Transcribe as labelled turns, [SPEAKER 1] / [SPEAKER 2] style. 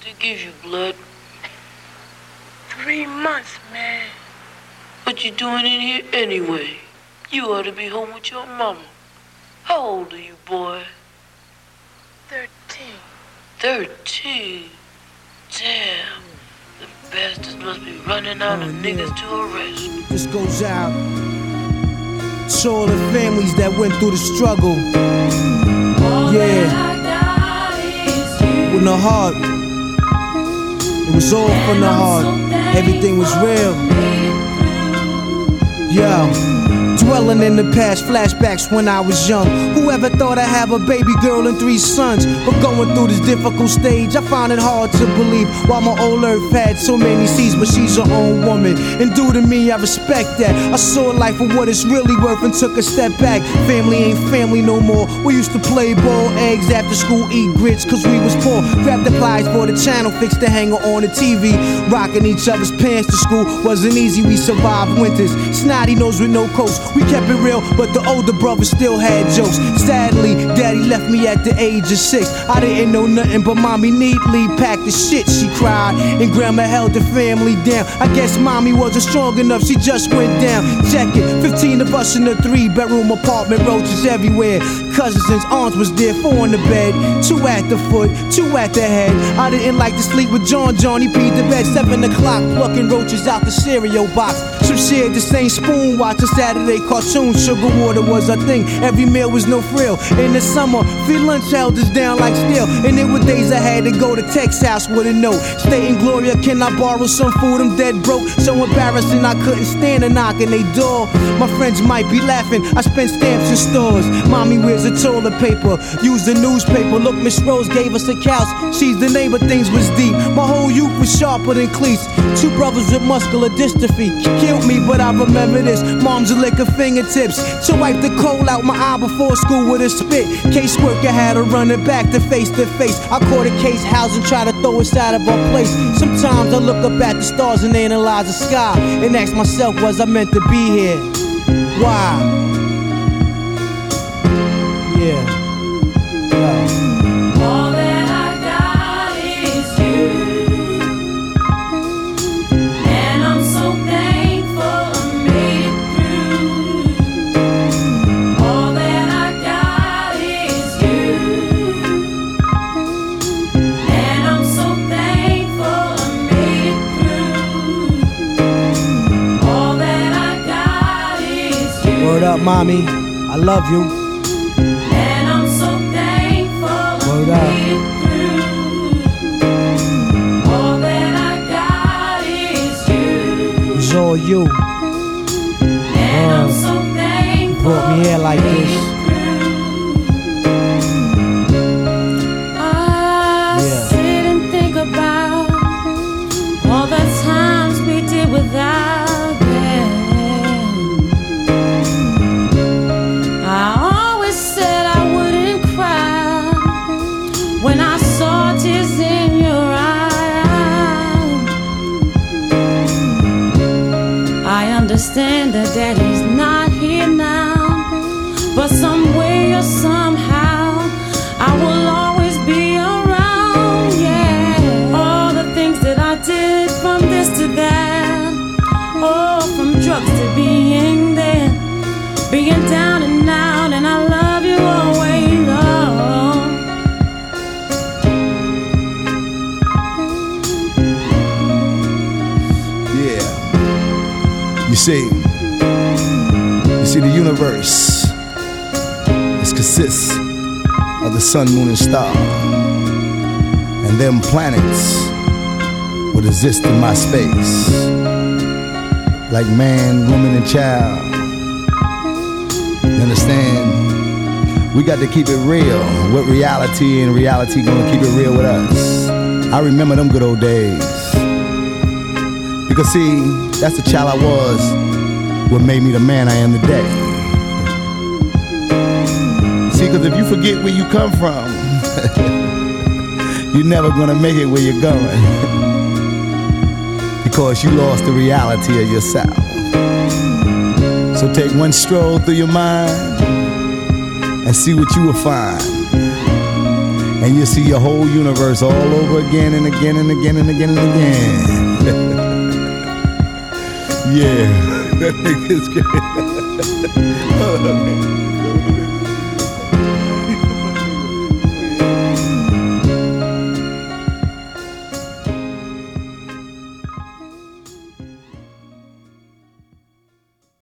[SPEAKER 1] give you, blood?
[SPEAKER 2] 3 months, man.
[SPEAKER 1] What you doing in here anyway? You ought to be home with your mama. How old are you, boy?
[SPEAKER 2] 13.
[SPEAKER 1] 13? Damn. The bastards must be running out of niggas to arrest.
[SPEAKER 3] This goes out to all the families that went through the struggle. Yeah. With no heart. It was all from the heart. Everything was real. Yo. Dwelling in the past, flashbacks when I was young. Whoever thought I'd have a baby girl and 3 sons? But going through this difficult stage, I found it hard to believe. While my old earth had so many seeds, but she's her own woman. And due to me, I respect that. I saw life for what it's really worth and took a step back. Family ain't family no more. We used to play ball, eggs after school, eat grits, cause we was poor. Grab the pliers for the channel, fix the hanger on the TV. Rocking each other's pants to school wasn't easy, we survived winters. Snotty nose with no coats. We kept it real, but the older brother still had jokes. Sadly, daddy left me at the age of 6. I didn't know nothing, but mommy neatly packed the shit. She cried, and grandma held the family down. I guess mommy wasn't strong enough, she just went down. Check it, 15 of us in a 3-bedroom apartment, roaches everywhere. Cousins and aunts was there, 4 in the bed, 2 at the foot, 2 at the head. I didn't like to sleep with John, he peed the bed. 7 o'clock, plucking roaches out the cereal box. Some shared the same spoon, watching Saturday cartoons. Sugar water was a thing, every meal was no frill. In the summer, free lunch held us down like steel. And there were days I had to go to Tech's house with a note stating, Gloria, can I borrow some food? I'm dead broke. So embarrassing, I couldn't stand a knock on they door. My friends might be laughing, I spent stamps in stores. Mommy wears a toilet paper, use the newspaper. Look, Miss Rose gave us a couch, she's the neighbor, things was deep. My whole youth was sharper than cleats. 2 brothers with muscular dystrophy killed me, but I remember this. Mom's lick her fingertips to wipe the coal out my eye before school with a spit. Caseworker had her running back to face. I caught a case house and try to throw us out of our place. Sometimes I look up at the stars and analyze the sky and ask myself, was I meant to be here? Why? Yeah.
[SPEAKER 4] All that I got is you, and I'm so thankful I made it through. All that I got is you, and I'm so thankful I made it through. All that I got is you.
[SPEAKER 3] Word up, mommy, I love you.
[SPEAKER 4] All that I got is you.
[SPEAKER 3] It's all you.
[SPEAKER 4] And I'm so thankful.
[SPEAKER 3] Brought me here like this.
[SPEAKER 4] I sit and think about all the times we did without them. I always said I wouldn't cry when I saw tears in your eyes. I understand that daddy's not here now, but some way or somehow I will always be around, yeah. All the things that I did, from this to that, oh, from drugs to being there, being down and out, and I love you always, oh.
[SPEAKER 5] You see, the universe, it consists of the sun, moon, and star, and them planets would exist in my space, like man, woman, and child. You understand? We got to keep it real with reality, and reality gonna keep it real with us. I remember them good old days. Because see, that's the child I was, what made me the man I am today. See, because if you forget where you come from, you're never gonna make it where you're going. Because you lost the reality of yourself. So take one stroll through your mind and see what you will find. and you see your whole universe all over again and again and again and again and again. Yeah, that nigga's great.